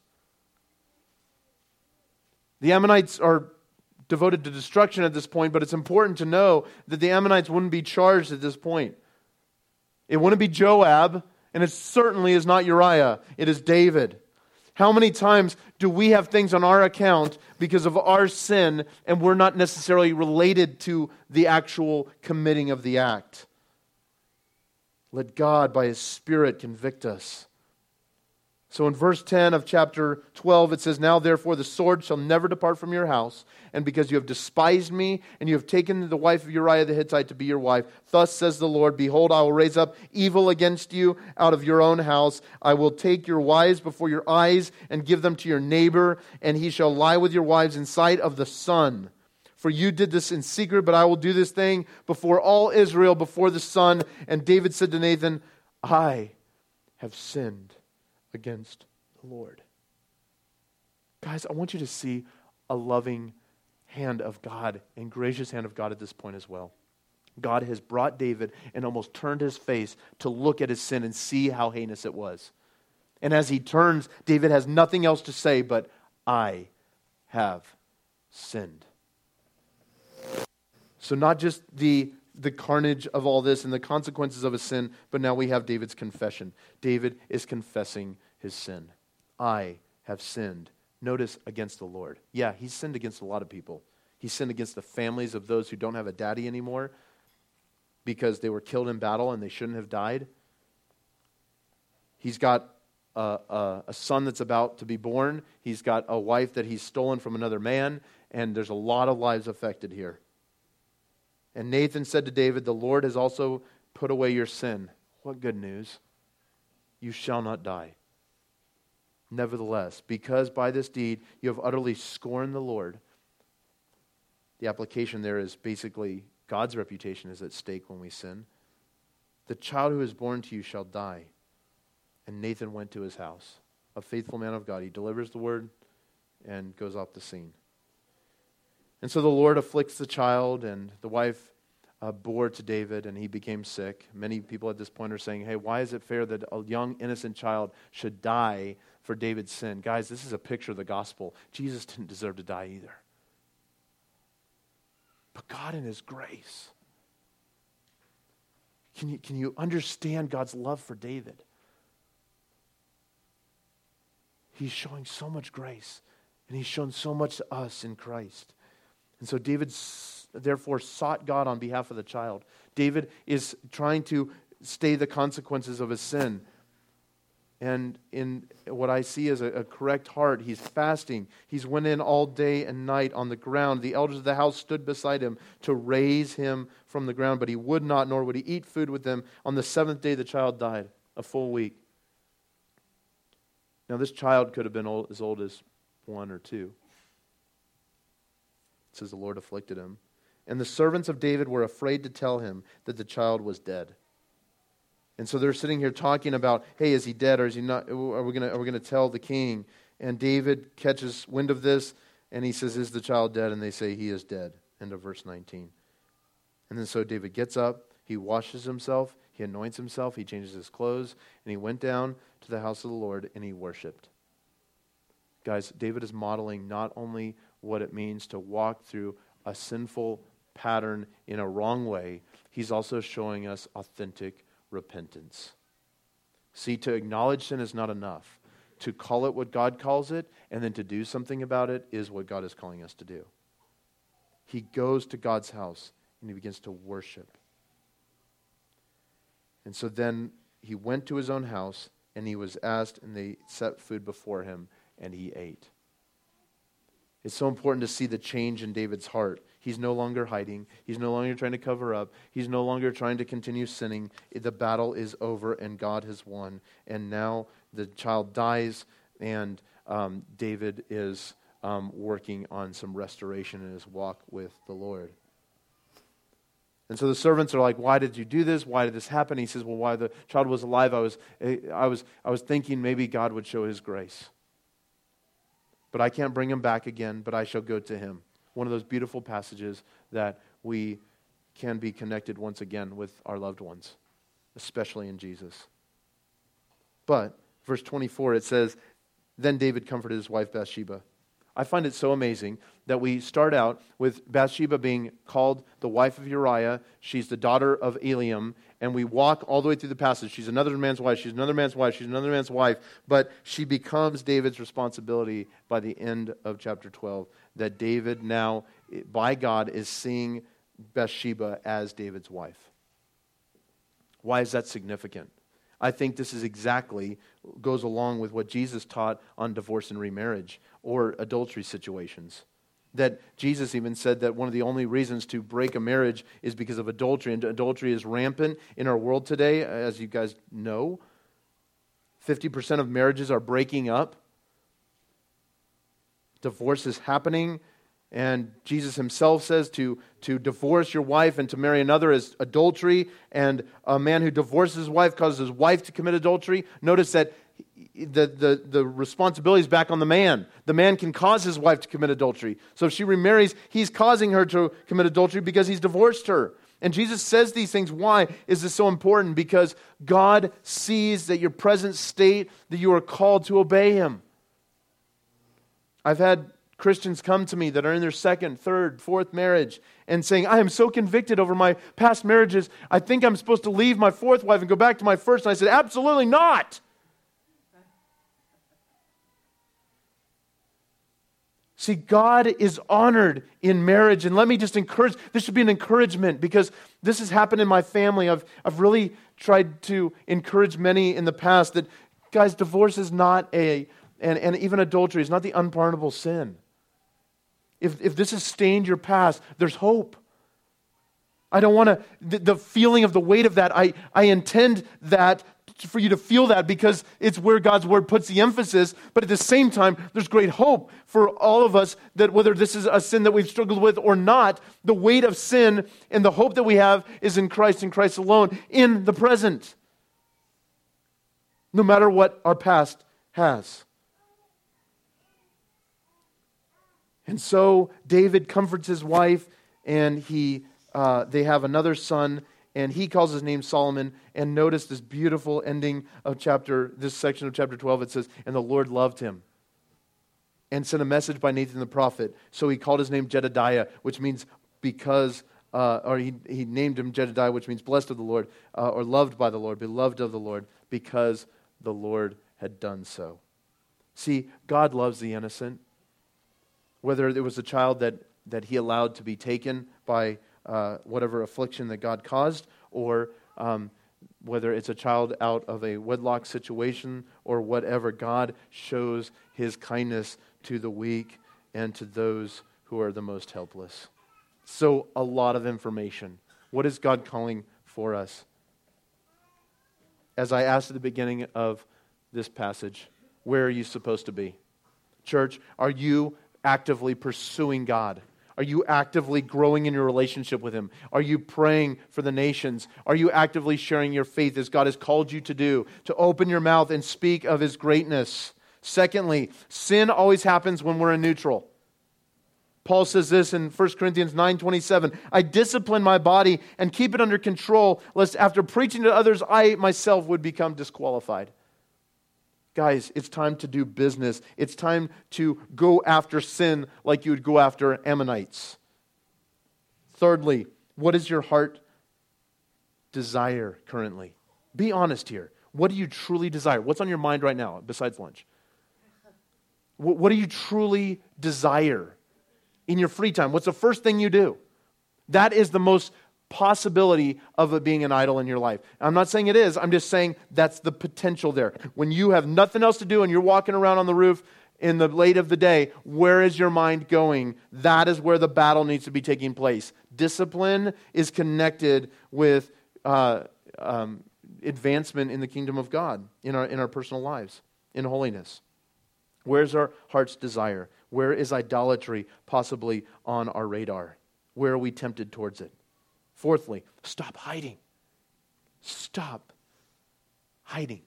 The Ammonites are devoted to destruction at this point, but it's important to know that the Ammonites wouldn't be charged at this point. It wouldn't be Joab, and it certainly is not Uriah. It is David. How many times do we have things on our account because of our sin, and we're not necessarily related to the actual committing of the act? Let God, by his Spirit, convict us. So in verse 10 of chapter 12, it says, now therefore the sword shall never depart from your house, and because you have despised me, and you have taken the wife of Uriah the Hittite to be your wife, thus says the Lord, behold, I will raise up evil against you out of your own house. I will take your wives before your eyes, and give them to your neighbor, and he shall lie with your wives in sight of the sun. For you did this in secret, but I will do this thing before all Israel, before the sun. And David said to Nathan, I have sinned against the Lord. Guys, I want you to see a loving hand of God and gracious hand of God at this point as well. God has brought David and almost turned his face to look at his sin and see how heinous it was. And as he turns, David has nothing else to say but, I have sinned. So not just the carnage of all this and the consequences of his sin, but now we have David's confession. David is confessing his sin. I have sinned. Notice, against the Lord. Yeah, he's sinned against a lot of people. He sinned against the families of those who don't have a daddy anymore because they were killed in battle and they shouldn't have died. He's got a son that's about to be born. He's got a wife that he's stolen from another man, and there's a lot of lives affected here. And Nathan said to David, the Lord has also put away your sin. What good news. You shall not die. Nevertheless, because by this deed you have utterly scorned the Lord. The application there is basically God's reputation is at stake when we sin. The child who is born to you shall die. And Nathan went to his house. A faithful man of God. He delivers the word and goes off the scene. And so the Lord afflicts the child, and the wife bore to David, and he became sick. Many people at this point are saying, hey, why is it fair that a young, innocent child should die for David's sin? Guys, this is a picture of the gospel. Jesus didn't deserve to die either. But God in his grace. Can you understand God's love for David? He's showing so much grace, and He's shown so much to us in Christ. And so David therefore sought God on behalf of the child. David is trying to stay the consequences of his sin. And in what I see as a correct heart, he's fasting. He's went in all day and night on the ground. The elders of the house stood beside him to raise him from the ground, but he would not, nor would he eat food with them. On the seventh day, the child died, a full week. Now, this child could have been as old as 1 or 2. It says the Lord afflicted him. And the servants of David were afraid to tell him that the child was dead. And so they're sitting here talking about, hey, is he dead or is he not? Are we going to tell the king? And David catches wind of this, and he says, is the child dead? And they say, he is dead. End of verse 19. And then so David gets up, he washes himself, he anoints himself, he changes his clothes, and he went down to the house of the Lord, and he worshiped. Guys, David is modeling not only what it means to walk through a sinful pattern in a wrong way, he's also showing us authentic repentance. See, to acknowledge sin is not enough. To call it what God calls it and then to do something about it is what God is calling us to do. He goes to God's house and he begins to worship. And so then he went to his own house and he was asked, and they set food before him and he ate. It's so important to see the change in David's heart. He's no longer hiding. He's no longer trying to cover up. He's no longer trying to continue sinning. The battle is over and God has won. And now the child dies and David is working on some restoration in his walk with the Lord. And so the servants are like, why did you do this? Why did this happen? He says, well, while the child was alive, I was thinking maybe God would show his grace. But I can't bring him back again, but I shall go to him. One of those beautiful passages that we can be connected once again with our loved ones, especially in Jesus. But, verse 24, it says, then David comforted his wife Bathsheba. I find it so amazing that we start out with Bathsheba being called the wife of Uriah. She's the daughter of Eliam. And we walk all the way through the passage. She's another man's wife. She's another man's wife. She's another man's wife. But she becomes David's responsibility by the end of chapter 12. That David now, by God, is seeing Bathsheba as David's wife. Why is that significant? I think this is exactly goes along with what Jesus taught on divorce and remarriage or adultery situations. That Jesus even said that one of the only reasons to break a marriage is because of adultery. And adultery is rampant in our world today, as you guys know. 50% of marriages are breaking up. Divorce is happening. And Jesus himself says to divorce your wife and to marry another is adultery. And a man who divorces his wife causes his wife to commit adultery. Notice that the responsibility is back on the man. The man can cause his wife to commit adultery. So if she remarries, he's causing her to commit adultery because he's divorced her. And Jesus says these things. Why is this so important? Because God sees that your present state, that you are called to obey him. I've had Christians come to me that are in their second, third, fourth marriage and saying, I am so convicted over my past marriages, I think I'm supposed to leave my fourth wife and go back to my first. And I said, absolutely not. See, God is honored in marriage. And let me just encourage, this should be an encouragement because this has happened in my family. I've really tried to encourage many in the past that, guys, divorce is not and even adultery is not the unpardonable sin. If this has stained your past, there's hope. I don't want to, the feeling of the weight of that, I intend that for you to feel that because it's where God's word puts the emphasis, but at the same time, there's great hope for all of us that whether this is a sin that we've struggled with or not, the weight of sin and the hope that we have is in Christ and Christ alone in the present. No matter what our past has. And so David comforts his wife, and they have another son, and he calls his name Solomon. And notice this beautiful ending of this section of chapter 12. It says, and the Lord loved him and sent a message by Nathan the prophet. So he called his name Jedediah, which means because, or he named him Jedediah, which means blessed of the Lord, or loved by the Lord, beloved of the Lord, because the Lord had done so. See, God loves the innocent. Whether it was a child that he allowed to be taken by whatever affliction that God caused, or whether it's a child out of a wedlock situation or whatever, God shows his kindness to the weak and to those who are the most helpless. So a lot of information. What is God calling for us? As I asked at the beginning of this passage, where are you supposed to be? Church, are you actively pursuing God? Are you actively growing in your relationship with Him? Are you praying for the nations? Are you actively sharing your faith as God has called you to do, to open your mouth and speak of His greatness? Secondly, sin always happens when we're in neutral. Paul says this in 1 Corinthians 9:27, I discipline my body and keep it under control, lest after preaching to others, I myself would become disqualified. Guys, it's time to do business. It's time to go after sin like you would go after Ammonites. Thirdly, what is your heart desire currently? Be honest here. What do you truly desire? What's on your mind right now besides lunch? What do you truly desire in your free time? What's the first thing you do? That is the most possibility of it being an idol in your life. I'm not saying it is. I'm just saying that's the potential there. When you have nothing else to do and you're walking around on the roof in the late of the day, where is your mind going? That is where the battle needs to be taking place. Discipline is connected with advancement in the kingdom of God, in our personal lives, in holiness. Where's our heart's desire? Where is idolatry possibly on our radar? Where are we tempted towards it? Fourthly, stop hiding. Stop hiding.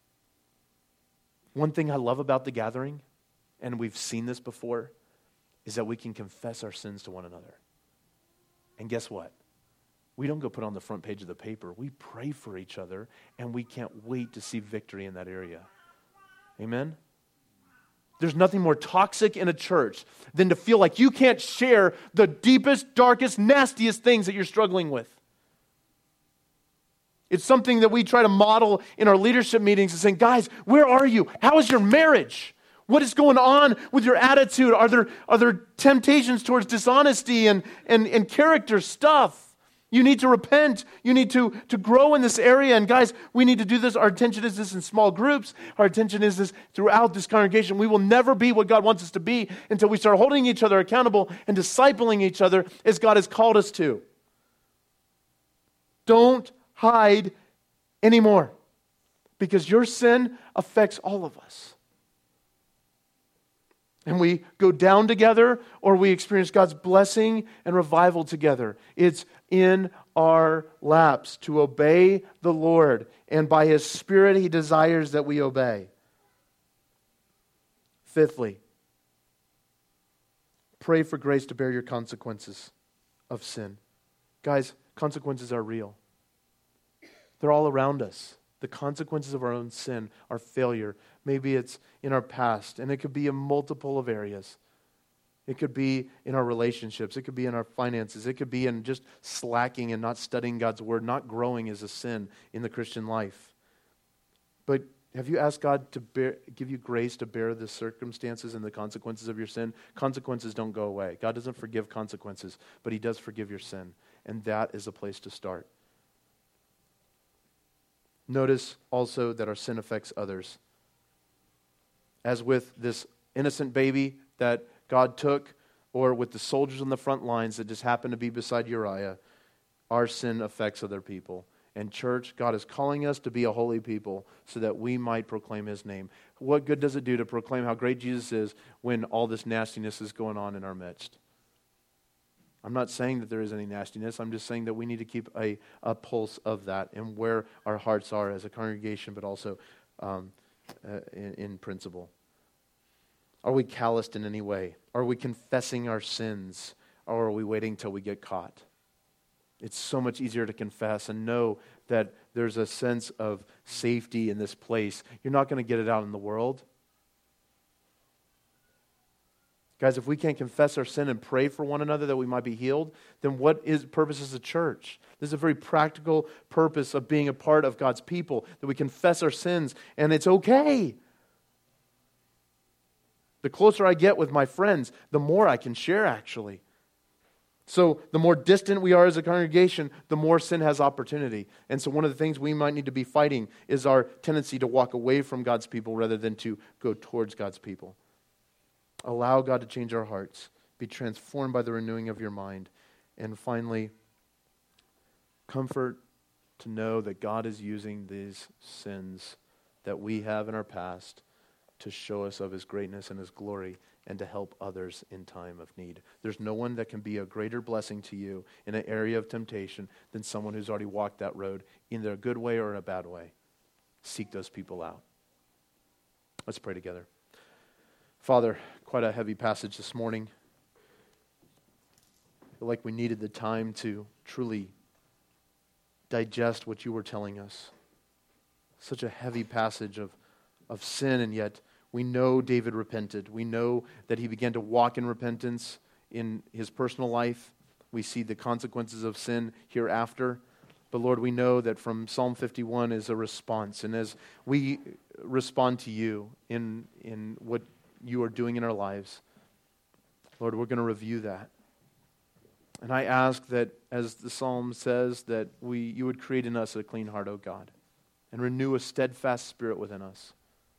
One thing I love about the gathering, and we've seen this before, is that we can confess our sins to one another. And guess what? We don't go put on the front page of the paper. We pray for each other, and we can't wait to see victory in that area. Amen? There's nothing more toxic in a church than to feel like you can't share the deepest, darkest, nastiest things that you're struggling with. It's something that we try to model in our leadership meetings and saying, guys, where are you? How is your marriage? What is going on with your attitude? Are there temptations towards dishonesty and character stuff? You need to repent. You need to grow in this area. And guys, we need to do this. Our attention is this in small groups. Our attention is this throughout this congregation. We will never be what God wants us to be until we start holding each other accountable and discipling each other as God has called us to. Don't hide anymore, because your sin affects all of us. And we go down together, or we experience God's blessing and revival together. It's in our laps to obey the Lord. And by His Spirit, He desires that we obey. Fifthly, pray for grace to bear your consequences of sin. Guys, consequences are real. They're all around us. The consequences of our own sin, our failure. Maybe it's in our past, and it could be in multiple of areas. It could be in our relationships. It could be in our finances. It could be in just slacking and not studying God's Word. Not growing is a sin in the Christian life. But have you asked God to give you grace to bear the circumstances and the consequences of your sin? Consequences don't go away. God doesn't forgive consequences, but He does forgive your sin. And that is a place to start. Notice also that our sin affects others. As with this innocent baby that God took, or with the soldiers on the front lines that just happened to be beside Uriah, our sin affects other people. And church, God is calling us to be a holy people so that we might proclaim His name. What good does it do to proclaim how great Jesus is when all this nastiness is going on in our midst? I'm not saying that there is any nastiness. I'm just saying that we need to keep a pulse of that and where our hearts are as a congregation, but also in principle. Are we calloused in any way? Are we confessing our sins? Or are we waiting till we get caught? It's so much easier to confess and know that there's a sense of safety in this place. You're not going to get it out in the world. Guys, if we can't confess our sin and pray for one another that we might be healed, then what is purpose as a church? This is a very practical purpose of being a part of God's people, that we confess our sins, and it's okay. The closer I get with my friends, the more I can share, actually. So the more distant we are as a congregation, the more sin has opportunity. And so one of the things we might need to be fighting is our tendency to walk away from God's people rather than to go towards God's people. Allow God to change our hearts. Be transformed by the renewing of your mind. And finally, comfort to know that God is using these sins that we have in our past to show us of His greatness and His glory and to help others in time of need. There's no one that can be a greater blessing to you in an area of temptation than someone who's already walked that road, either a good way or a bad way. Seek those people out. Let's pray together. Father, quite a heavy passage this morning. I feel like we needed the time to truly digest what you were telling us. Such a heavy passage of sin, and yet we know David repented. We know that he began to walk in repentance in his personal life. We see the consequences of sin hereafter. But Lord, we know that from Psalm 51 is a response. And as we respond to you in what you are doing in our lives, Lord, we're going to review that. And I ask that, as the psalm says, that you would create in us a clean heart, O God, and renew a steadfast spirit within us.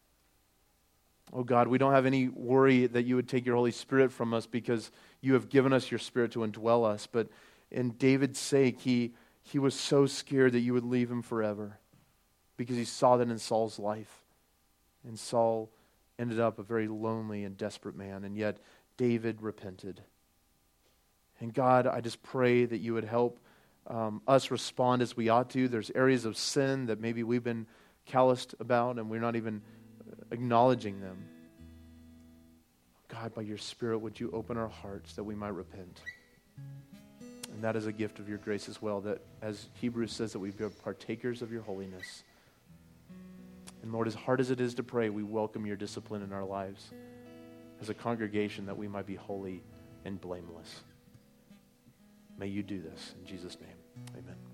Oh God, we don't have any worry that you would take your Holy Spirit from us because you have given us your Spirit to indwell us. But in David's sake, he was so scared that you would leave him forever because he saw that in Saul's life. And Saul ended up a very lonely and desperate man, and yet David repented. And God, I just pray that you would help us respond as we ought to. There's areas of sin that maybe we've been calloused about and we're not even acknowledging them. God, by your Spirit, would you open our hearts that we might repent? And that is a gift of your grace as well, that as Hebrews says, that we be partakers of your holiness. And Lord, as hard as it is to pray, we welcome your discipline in our lives as a congregation that we might be holy and blameless. May you do this in Jesus' name. Amen.